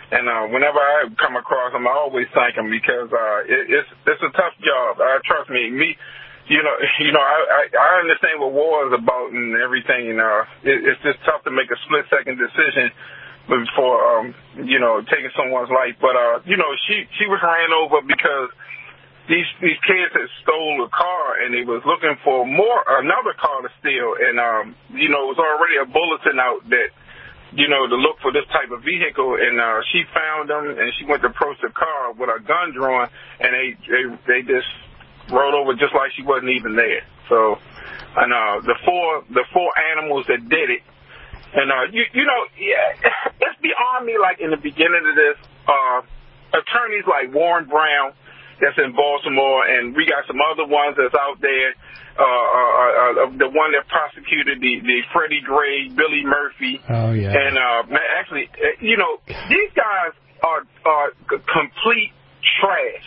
And uh, whenever I come across them, I always thank them because uh, it, it's it's a tough job. Uh, trust me, me, you know, you know, I, I, I understand what war is about and everything. And uh, it, it's just tough to make a split second decision before, um, you know, taking someone's life. But uh, you know, she she was ran over because these these kids had stole a car and they was looking for more another car to steal. And um, you know, it was already a bulletin out that, you know, to look for this type of vehicle, and uh, she found them, and she went to approach the car with a gun drawn, and they they, they just rolled over just like she wasn't even there. So, and uh, the four the four animals that did it, and uh, you you know, yeah, it's beyond me. Like in the beginning of this, uh, attorneys like Warren Brown, that's in Baltimore, and we got some other ones that's out there. Uh, uh, uh, the one that prosecuted the, the Freddie Gray, Billy Murphy. Oh, yeah. And, uh, actually, you know, these guys are, are complete trash.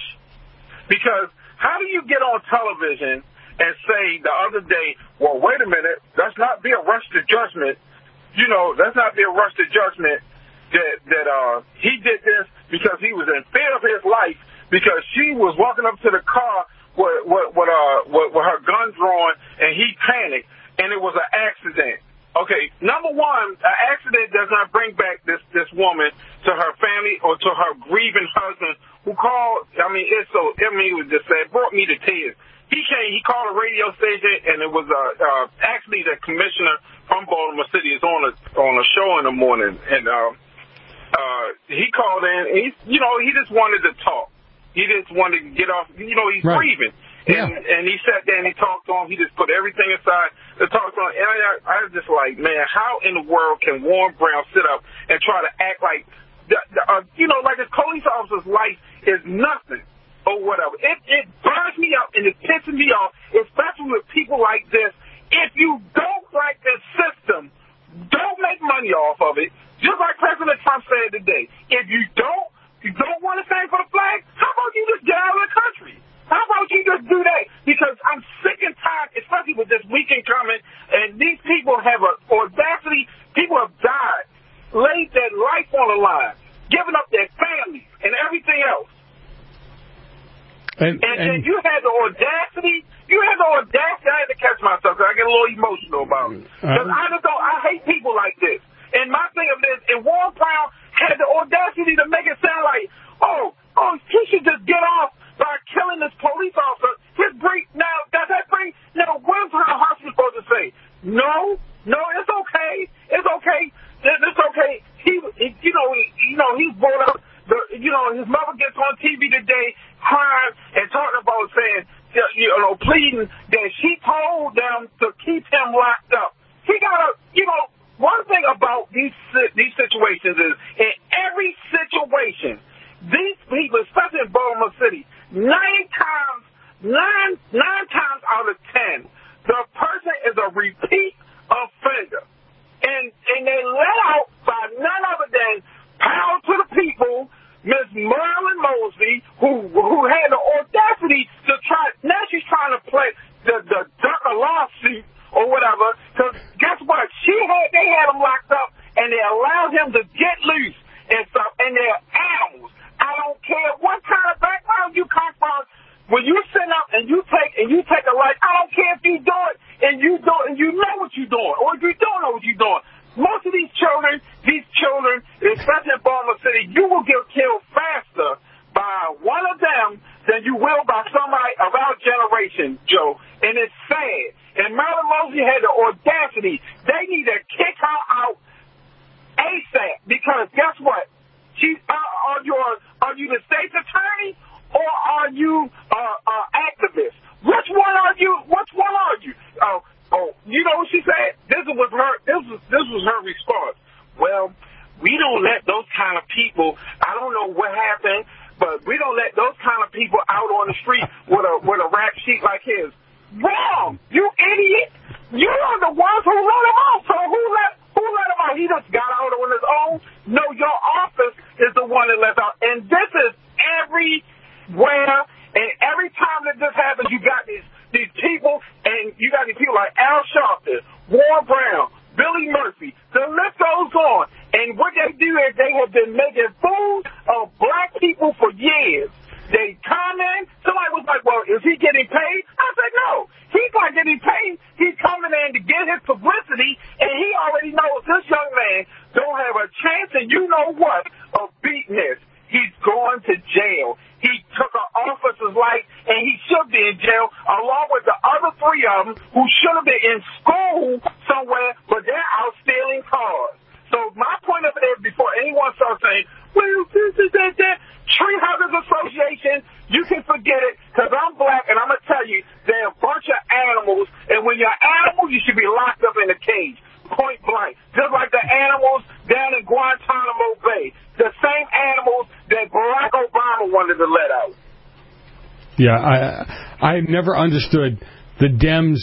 Because how do you get on television and say the other day, well, wait a minute, let's not be a rush to judgment. You know, let's not be a rush to judgment that, that, uh, he did this because he was in fear of his life because she was walking up to the car with, with, with, uh, with, with her gun drawn, and he panicked, and it was an accident. Okay, number one, an accident does not bring back this, this woman to her family or to her grieving husband who called. I mean, it's so, I mean, it was just sad, brought me to tears. He came, he called a radio station, and it was, uh, uh, actually the commissioner from Baltimore City is on a, on a show in the morning, and, uh, uh, he called in, and he, you know, he just wanted to talk. He just wanted to get off, you know, he's right. grieving. Yeah. And, and he sat there and he talked to him. He just put everything aside to talk to him. And I, I was just like, man, how in the world can Warren Brown sit up and try to act like, the, the, uh, you know, like a police officer's life is nothing or whatever. It, it burns me up and it pisses me off, especially with people like this. If you don't like this system, don't make money off of it. Just like President Trump said today. If you don't, you don't want to stand for the flag, how about you just get out of the country? How about you just do that? Because I'm sick and tired, especially with this weekend coming, and these people have an audacity. People have died, laid their life on the line, given up their families and everything else. And, and, and, and you had the audacity, you had the audacity, I had to catch myself because I get a little emotional about it. Because uh, I just don't, I hate people like this. And my thing of this, and Warren Brown had the audacity to make it sound like, oh, oh, he should just get off by killing this police officer. His brief, now, does that bring, now, what is her husband supposed to say? No, no, it's okay. It's okay. It's okay. He, he you know, he, you know, he brought up, the, you know, his mother gets on T V today crying and talking about saying, you know, pleading that she told them to keep him locked up. He got to, you know, one thing about these these situations is in every situation, these people, especially in Baltimore City, nine times, nine nine times out of ten, the person is a repeat offender, and and they let out by none other than power to the people, Miss Marilyn Mosby, who who had the audacity to try. Now she's trying to play the the duck a lawsuit or whatever, because guess what? She had, they had him locked up, and they allowed him to get loose and stuff, and they're animals. I don't care what kind of background you come from. When you sit up and you take and you take a life, I don't care if you do it and you do it and you know what you're doing, or if you don't know what you're doing. Most of these children, these children, especially in Baltimore City, you will get killed faster by one of them than you will by somebody of our generation, Joe. And it's sad. And Marilyn Mosby had the audacity. They need to kick her out ASAP, because guess what? She, uh, are you are you the state's attorney, or are you uh, uh, activist? Which one are you? Which one are you? Oh, oh, you know what she said? This was her. This was this was her response. Well, we don't let those kind of people. I don't know what happened, but we don't let those kind of people out on the street with a with a rap sheet like his. Wrong, you idiot! You're the ones who let him out. So who let who let him out? He just got out on his own. No, your office is the one that let out. And this is everywhere. And every time that this happens, you got these these people, and you got these people like Al Sharpton, Warren Brown, Billy Murphy. The list goes on. And what they do is they have been making fools his publicity, and he already knows this young man don't have a chance, and you know what, of beating this. He's going to jail. He took an officer's life, and he should be in jail, along with the other three of them who should have been in school somewhere, but they're out stealing cars. So my point of it is, before anyone starts saying, well, this is that, that, Tree Huggers Association, you can forget it, because I'm black, and I'm going to tell you, they're a bunch of animals, and when you're animals, you should be locked up in a cage. Point blank. Just like the animals down in Guantanamo Bay. The same animals that Barack Obama wanted to let out. Yeah, I I never understood the Dems'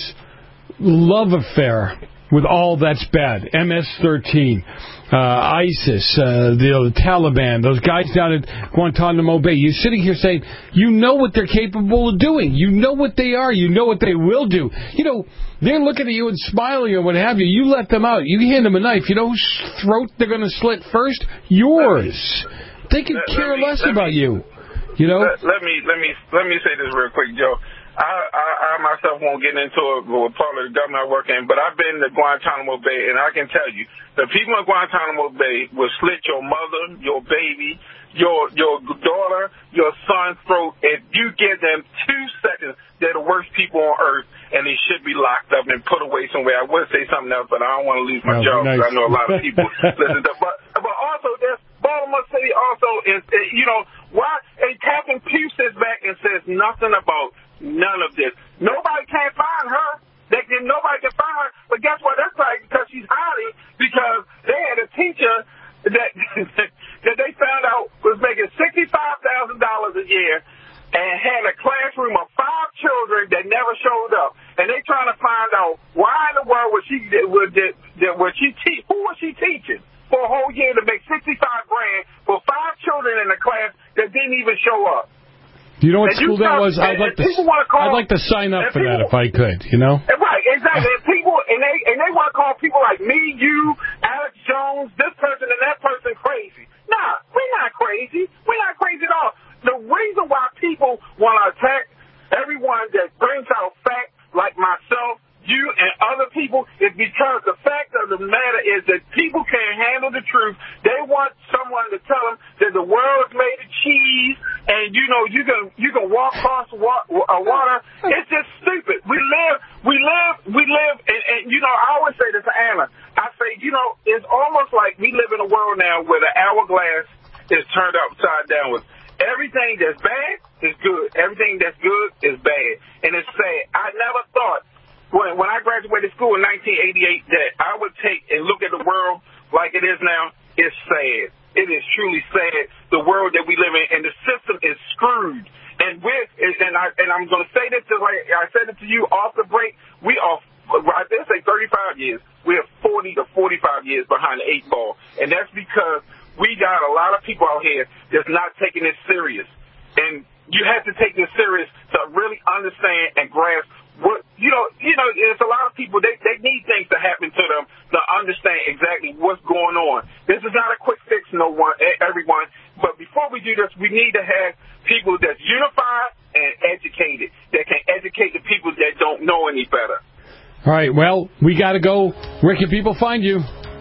love affair with all that's bad. M S thirteen, uh, ISIS, uh, the, the Taliban, those guys down at Guantanamo Bay. You're sitting here saying, you know what they're capable of doing. You know what they are. You know what they will do. You know, they're looking at you and smiling or what have you. You let them out. You hand them a knife. You know whose throat they're going to slit first? Yours. They could let, care let me, less let about me, you. You know? Let, let me let me let me say this real quick, Joe. I, I, I myself won't get into it with part of the government I work in, but I've been to Guantanamo Bay, and I can tell you, the people in Guantanamo Bay will slit your mother, your baby, your your daughter, your son's throat. If you give them two seconds, they're the worst people on earth, and they should be locked up and put away somewhere. I would say something else, but I don't want to lose my no, job, nice. because I know a lot of people listen to But, but also, there's Baltimore City also is, you know, why, and Captain Pugh sits back and says nothing about none of this. Nobody can find her. They can, nobody can find her. But guess what? That's right, because she's hiding, because they had a teacher that that they found out was making sixty-five thousand dollars a year and had a classroom of five children that never showed up. And they trying to find out why in the world was she was, was she te- who was she teaching for a whole year to make sixty-five grand for five children in a class that didn't even show up. You know what and school that was? I'd like to. Call, I'd like to sign up for people, that if I could. You know. Right, exactly. And people, and they and they want to call people like me, you, Alex Jones, this person, and that person crazy. Nah, we're not crazy. We're not crazy at all. The reason why people want to attack everyone that brings out facts like myself, you, and other people is because the fact of the matter is that people can't handle the truth. They want someone to tell them that the world is made of cheese, and you know you can you can walk across water. It's just stupid. We live, we live, we live, and, and you know I always say this to Anna. I say, you know, it's almost like we live in a world now where the hourglass is turned upside down. With everything that's bad is good, everything that's good is bad, and it's sad. I never thought. When, when I graduated school in nineteen eighty-eight, that I would take and look at the world like it is now, it's sad. It is truly sad, the world that we live in, and the system is screwed. And we're, and, I, and I'm going to say this just like I said it to you off the break, we are, I did say thirty-five years, we're forty to forty-five years behind the eight ball. And that's because we got a lot of people out here that's not taking this serious. And you have to take this serious to really understand and grasp what, you know, you know, there's a lot of people, they, they need things to happen to them to understand exactly what's going on. This is not a quick fix, no one, everyone. But before we do this, we need to have people that's unified and educated, that can educate the people that don't know any better. All right, well, we got to go. Where can people find you?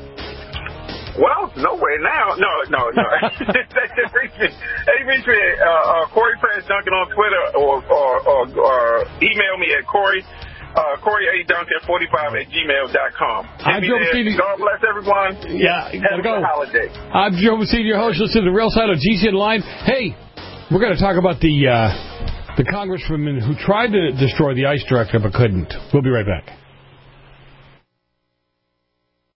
Well, nowhere now. No, no, no. They just reach me. They reach me at uh, uh, Corey Prince Duncan on Twitter, or, or, or, or email me at Corey, uh, Corey A. Duncan forty-five at gmail dot com. I'm Joe Messina. God bless everyone. Yeah, you gotta go. Holiday. I'm Joe Messina, your host. Listen to the Real Side of G C N Live. Hey, we're going to talk about the uh, the congresswoman who tried to destroy the ICE directive but couldn't. We'll be right back.